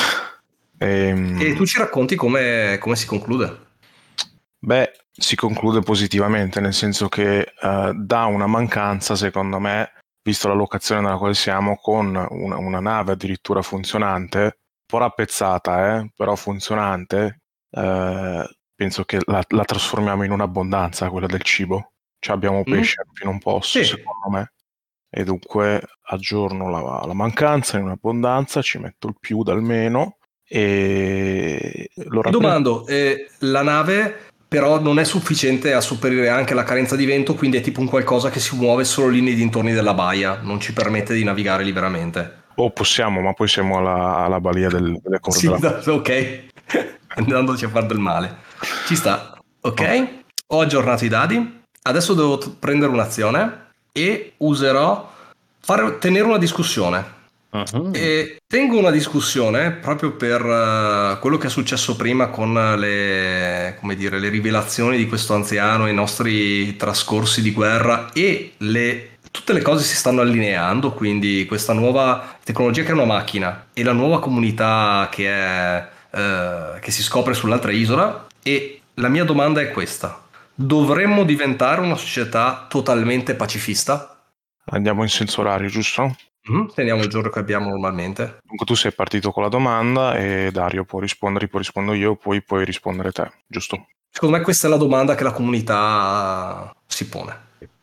E tu ci racconti come si conclude? Beh, si conclude positivamente, nel senso che dà una mancanza, secondo me, visto la locazione nella quale siamo, con una nave addirittura funzionante, un po' rappezzata, però funzionante, penso che la trasformiamo in un'abbondanza, quella del cibo. Cioè abbiamo Mm? pesce fino a un posto, Sì. secondo me. E dunque aggiorno la mancanza in un'abbondanza, ci metto il più dal meno e lo Ti rappresento. domando, la nave però non è sufficiente a superare anche la carenza di vento, quindi è tipo un qualcosa che si muove solo lì nei dintorni della baia, non ci permette di navigare liberamente. O possiamo, ma poi siamo alla balia delle corde Sì, della... ok, andandoci a fare del male. Ci sta, Ok. ok? Ho aggiornato i dadi, adesso devo prendere un'azione e userò tenere una discussione. Mhm. E tengo una discussione proprio per quello che è successo prima con come dire, le rivelazioni di questo anziano, i nostri trascorsi di guerra e tutte le cose si stanno allineando, quindi questa nuova tecnologia che è una macchina e la nuova comunità che si scopre sull'altra isola. E la mia domanda è questa: dovremmo diventare una società totalmente pacifista? Andiamo in senso orario, giusto? Teniamo il giorno che abbiamo normalmente. Dunque tu sei partito con la domanda e Dario può rispondere, poi rispondo io, poi puoi rispondere te, giusto? Secondo me questa è la domanda che la comunità si pone.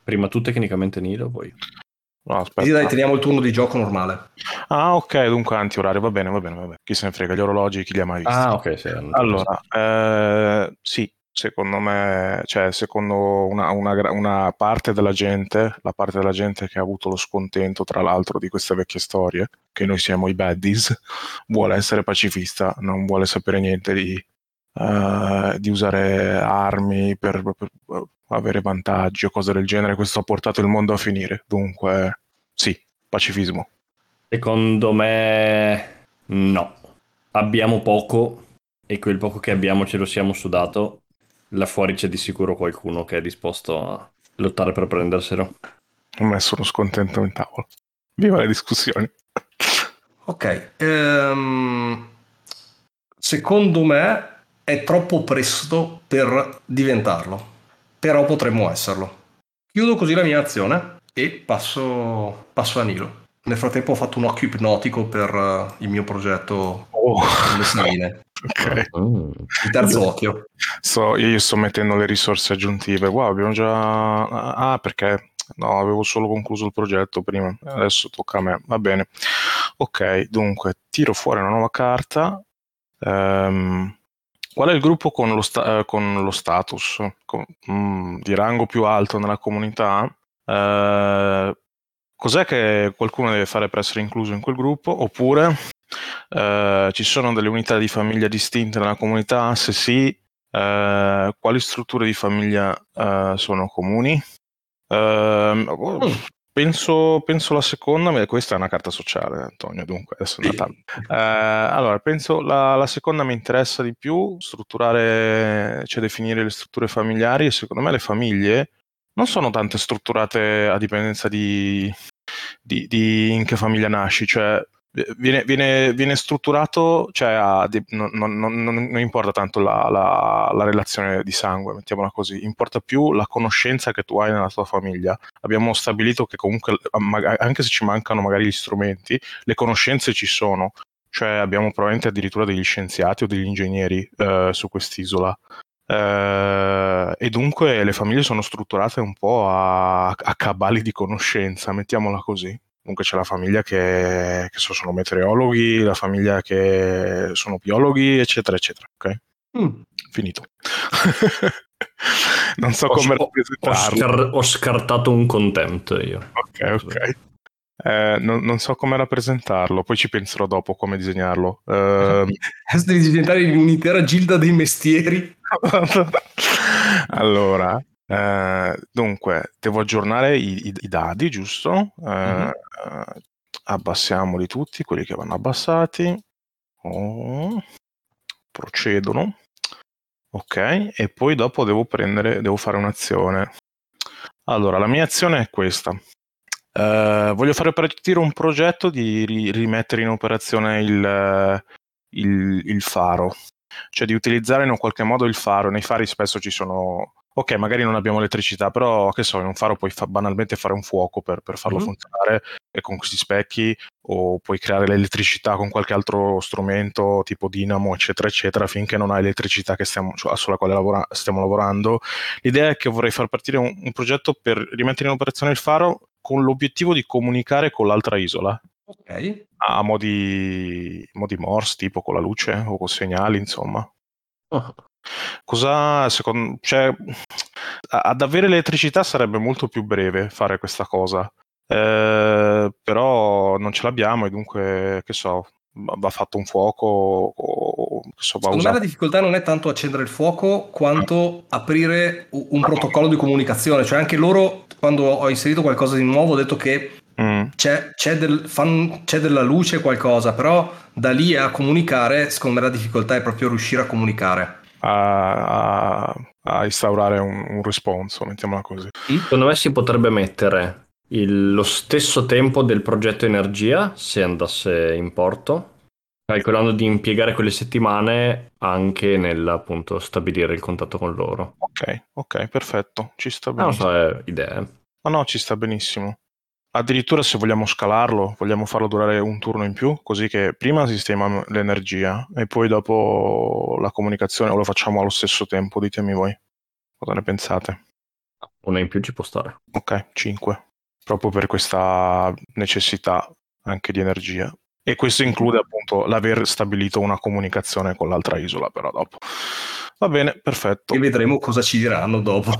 Prima tu tecnicamente Nilo, poi. No, Sì, aspetta. dai, teniamo il turno di gioco normale. Ah, ok, dunque antiorario, va bene. Chi se ne frega, gli orologi, chi li ha mai visti? Ah, ok, sì, non Allora, sì, secondo me, cioè, secondo una parte della gente, la parte della gente che ha avuto lo scontento, tra l'altro, di queste vecchie storie, che noi siamo i baddies, vuole essere pacifista, non vuole sapere niente di usare armi per avere vantaggi o cose del genere. Questo ha portato il mondo a finire. Dunque, sì, pacifismo. Secondo me no. Abbiamo poco e quel poco che abbiamo ce lo siamo sudato. Là fuori c'è di sicuro qualcuno che è disposto a lottare per prenderselo. Ho messo uno scontento in tavola. Viva le discussioni. Ok, secondo me è troppo presto per diventarlo, però potremmo esserlo. Chiudo così la mia azione e passo a Nilo. Nel frattempo ho fatto un occhio ipnotico per il mio progetto Oh, delle saline. ok. Mm. Il terzo occhio. Io sto mettendo le risorse aggiuntive. Wow, abbiamo già... Ah, perché... No, avevo solo concluso il progetto prima. Adesso tocca a me. Va bene. Ok, dunque, tiro fuori una nuova carta. Qual è il gruppo con con lo status di rango più alto nella comunità? Cos'è che qualcuno deve fare per essere incluso in quel gruppo? Oppure ci sono delle unità di famiglia distinte nella comunità? Se sì, quali strutture di famiglia sono comuni? Mm. Penso la seconda, ma questa è una carta sociale, Antonio, dunque adesso è Natale. Allora, penso la seconda mi interessa di più, strutturare, cioè definire le strutture familiari, e secondo me le famiglie non sono tanto strutturate a dipendenza di in che famiglia nasci, cioè viene strutturato, cioè non importa tanto la relazione di sangue, mettiamola così, importa più la conoscenza che tu hai nella tua famiglia. Abbiamo stabilito che comunque, anche se ci mancano magari gli strumenti, le conoscenze ci sono, cioè abbiamo probabilmente addirittura degli scienziati o degli ingegneri su quest'isola. E dunque le famiglie sono strutturate un po' a cabali di conoscenza, mettiamola così. Comunque c'è la famiglia che sono meteorologhi, la famiglia che sono biologhi, eccetera, eccetera. Ok? Mm. Finito. Non so Ho, come ho- ho rappresentarlo. ho scartato un contempt io. Ok. Non so come rappresentarlo, poi ci penserò dopo come disegnarlo. Adesso devi diventare un'intera gilda dei mestieri. Allora, dunque, devo aggiornare i dadi, giusto? Mhm. Abbassiamoli tutti, quelli che vanno abbassati. Oh, procedono. Ok, e poi dopo devo fare un'azione. Allora, la mia azione è questa. Voglio fare partire un progetto di rimettere in operazione il faro, cioè di utilizzare in un qualche modo il faro. Nei fari spesso ci sono... Ok, magari non abbiamo elettricità, però che so, in un faro puoi banalmente fare un fuoco per farlo Mhm. funzionare e con questi specchi, o puoi creare l'elettricità con qualche altro strumento tipo dinamo, eccetera, eccetera, finché non hai elettricità sulla quale stiamo lavorando. L'idea è che vorrei far partire un progetto per rimettere in operazione il faro con l'obiettivo di comunicare con l'altra isola Ok. a modi Morse, tipo con la luce o con segnali, insomma. Oh. Cioè, ad avere l'elettricità sarebbe molto più breve fare questa cosa, però non ce l'abbiamo e dunque, che so, va fatto un fuoco o che so, va Secondo me la usato. difficoltà non è tanto accendere il fuoco quanto aprire un protocollo di comunicazione. Cioè anche loro, quando ho inserito qualcosa di nuovo, ho detto che Mm. c'è della luce qualcosa, però da lì a comunicare, secondo me la difficoltà è proprio riuscire a comunicare. a instaurare un responso, mettiamola così. Secondo me si potrebbe mettere lo stesso tempo del progetto energia, se andasse in porto, calcolando di impiegare quelle settimane anche nel appunto stabilire il contatto con loro. Ok, perfetto, ci sta Non so, benissimo. idee. No, ci sta benissimo. Addirittura se vogliamo scalarlo, vogliamo farlo durare un turno in più, così che prima sistemiamo l'energia e poi dopo la comunicazione, o lo facciamo allo stesso tempo, ditemi voi. Cosa ne pensate? Una in più ci può stare. Ok, 5. Proprio per questa necessità anche di energia. E questo include appunto l'aver stabilito una comunicazione con l'altra isola, però dopo. Va bene, perfetto. E vedremo cosa ci diranno dopo.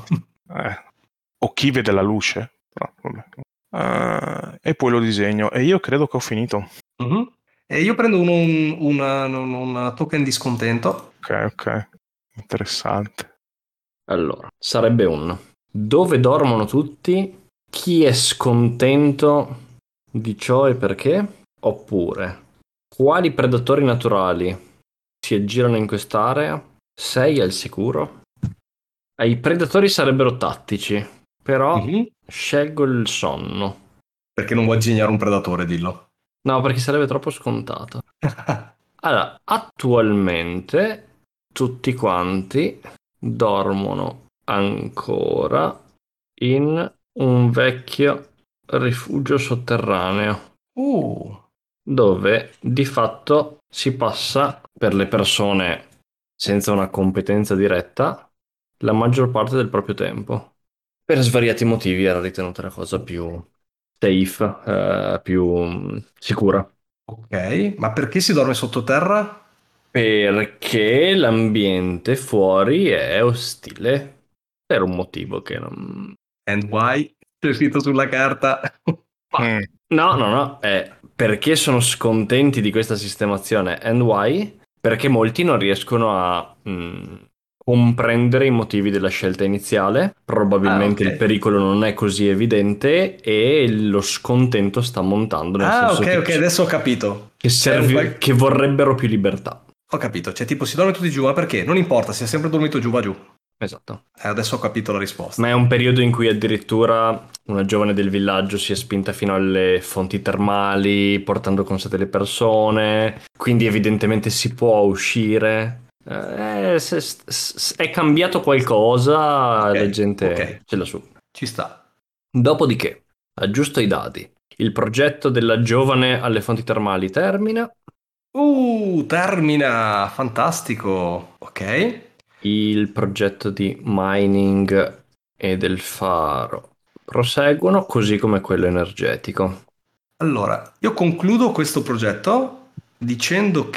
O chi vede la luce. Però, vabbè. E poi lo disegno. E io credo che ho finito. Mhm. E io prendo una token di scontento. Ok. Interessante. Allora, sarebbe un dove dormono tutti, chi è scontento di ciò e perché? Oppure quali predatori naturali si aggirano in quest'area? Sei al sicuro? I predatori sarebbero tattici, però Mhm. scelgo il sonno. Perché non vuoi disegnare un predatore, dillo. No, perché sarebbe troppo scontato. Allora, attualmente tutti quanti dormono ancora in un vecchio rifugio sotterraneo, Uh, dove di fatto si passa per le persone senza una competenza diretta la maggior parte del proprio tempo. Per svariati motivi era ritenuta la cosa più safe, più sicura. ok, ma perché si dorme sottoterra? Perché l'ambiente fuori è ostile per un motivo che non... And why? C'è scritto sulla carta. Ma Mm. no, è perché sono scontenti di questa sistemazione. And why? Perché molti non riescono a comprendere i motivi della scelta iniziale. Ah, Probabilmente il ok. pericolo non è così evidente e lo scontento sta montando, nel Ah, senso ok, ok, adesso ho capito. che vorrebbero più libertà. Ho capito, cioè tipo si dorme tutti giù, ma perché? Non importa, si è sempre dormito giù, va giù. Esatto. Adesso ho capito la risposta. Ma è un periodo in cui addirittura una giovane del villaggio si è spinta fino alle fonti termali, portando con sé delle persone, quindi evidentemente si può uscire. È cambiato qualcosa, la Ok, gente ok, ce l'ha su. ci sta. Dopodiché, aggiusto i dadi. Il progetto della giovane alle fonti termali termina. Termina, fantastico. Ok. Il progetto di mining e del faro proseguono, così come quello energetico. Allora, io concludo questo progetto dicendo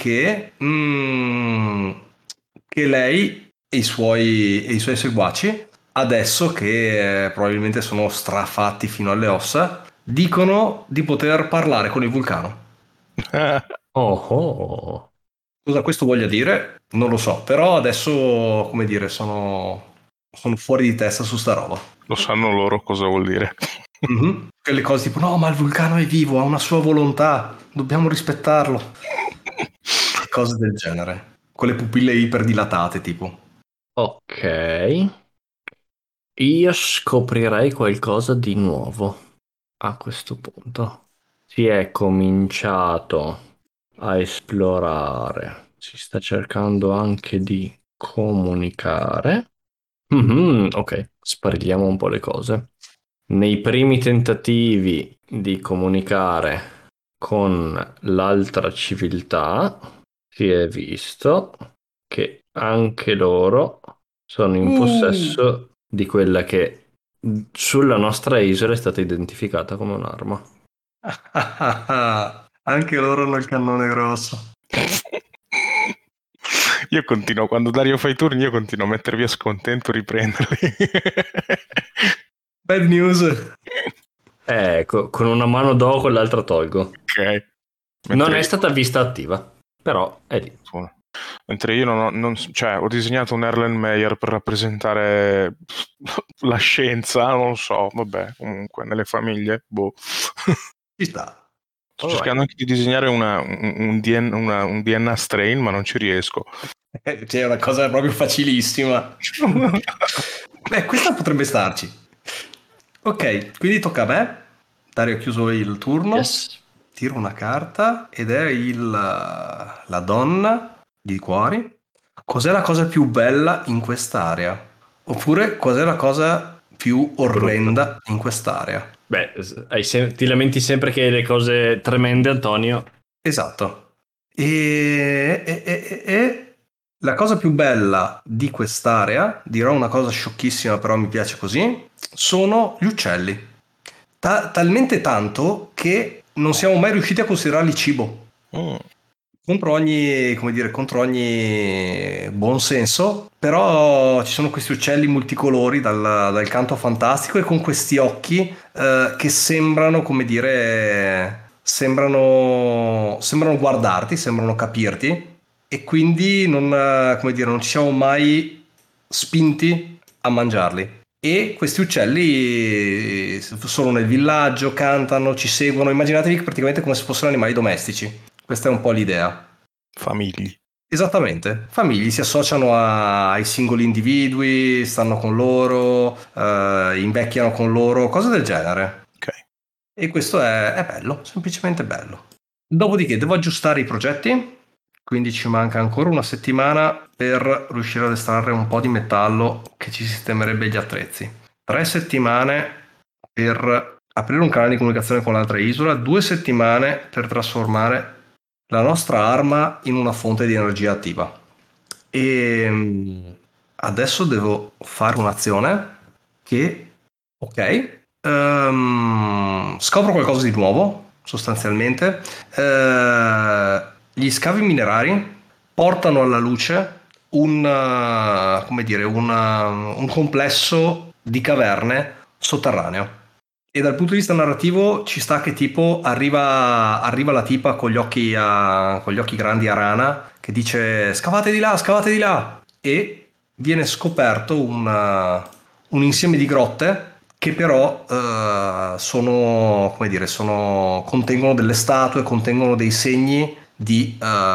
che lei e i suoi seguaci, adesso che probabilmente sono strafatti fino alle ossa, dicono di poter parlare con il vulcano. Oh, oh. Cosa questo voglia dire? Non lo so, però adesso, come dire, sono fuori di testa su sta roba. Lo sanno loro cosa vuol dire. Mhm. Quelle cose tipo, no, ma il vulcano è vivo, ha una sua volontà, dobbiamo rispettarlo. Cose del genere. Con le pupille iperdilatate, tipo. Ok. Io scoprirei qualcosa di nuovo a questo punto. Si è cominciato a esplorare, si sta cercando anche di comunicare. Mhm, ok, sparigliamo un po' le cose. Nei primi tentativi di comunicare con l'altra civiltà si è visto che anche loro sono in Uh, possesso di quella che sulla nostra isola è stata identificata come un'arma. Anche loro hanno il cannone grosso. Io continuo, quando Dario fa i turni, io continuo a mettervi a scontento, riprenderli. Bad news. Ecco, con una mano do, con l'altra tolgo. Ok. Non Mentre è io, stata vista attiva, però è lì. mentre io cioè, ho disegnato un Erlenmeyer per rappresentare la scienza, non lo so, vabbè, comunque, nelle famiglie, boh. Ci sta. Sto Alright. cercando anche di disegnare un DNA strain, ma non ci riesco. C'è una cosa proprio facilissima. Beh, questa potrebbe starci. Ok, quindi tocca a me. Dario ha chiuso il turno. Yes. Tiro una carta ed è la donna di cuori. Cos'è la cosa più bella in quest'area? Oppure cos'è la cosa più Brutta. orrenda in quest'area? Beh, ti lamenti sempre che le cose tremende, Antonio. Esatto. E La cosa più bella di quest'area, dirò una cosa sciocchissima però mi piace così, sono gli uccelli. Talmente tanto che non siamo mai riusciti a considerarli cibo. Contro ogni buon senso, però ci sono questi uccelli multicolori dal canto fantastico e con questi occhi che sembrano guardarti, sembrano capirti, e quindi non ci siamo mai spinti a mangiarli. E questi uccelli sono nel villaggio, cantano, ci seguono. Immaginatevi praticamente come se fossero animali domestici. Questa è un po' l'idea. Famiglie. Esattamente, famiglie, si associano ai singoli individui, stanno con loro, invecchiano con loro, cose del genere. Ok. E questo è bello, semplicemente bello. Dopodiché devo aggiustare i progetti, quindi ci manca ancora una settimana per riuscire ad estrarre un po' di metallo che ci sistemerebbe gli attrezzi. 3 settimane per aprire un canale di comunicazione con l'altra isola, 2 settimane per trasformare la nostra arma in una fonte di energia attiva. E adesso devo fare un'azione che, scopro qualcosa di nuovo, sostanzialmente. Gli scavi minerari portano alla luce un complesso di caverne sotterraneo. E dal punto di vista narrativo ci sta che tipo arriva la tipa con gli occhi grandi a rana che dice scavate di là, e viene scoperto un insieme di grotte che però contengono delle statue, contengono dei segni di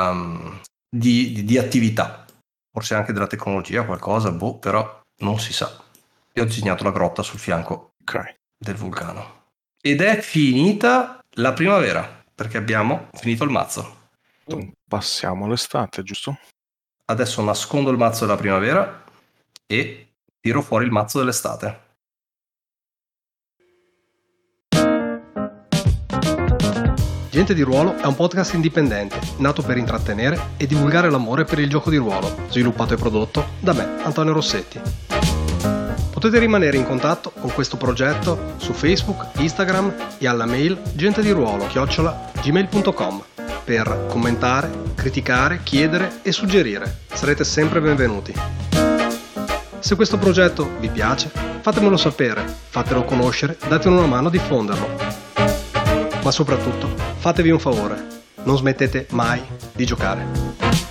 attività, forse anche della tecnologia, qualcosa, però non si sa. Io ho disegnato la grotta sul fianco del vulcano. Ed è finita la primavera, perché abbiamo finito il mazzo. Passiamo l'estate, giusto? Adesso nascondo il mazzo della primavera e tiro fuori il mazzo dell'estate. Gente di Ruolo è un podcast indipendente, nato per intrattenere e divulgare l'amore per il gioco di ruolo, sviluppato e prodotto da me, Antonio Rossetti. Potete rimanere in contatto con questo progetto su Facebook, Instagram e alla mail gentediruolo@gmail.com per commentare, criticare, chiedere e suggerire. Sarete sempre benvenuti. Se questo progetto vi piace, fatemelo sapere, fatelo conoscere, datemi una mano a diffonderlo. Ma soprattutto, fatevi un favore, non smettete mai di giocare.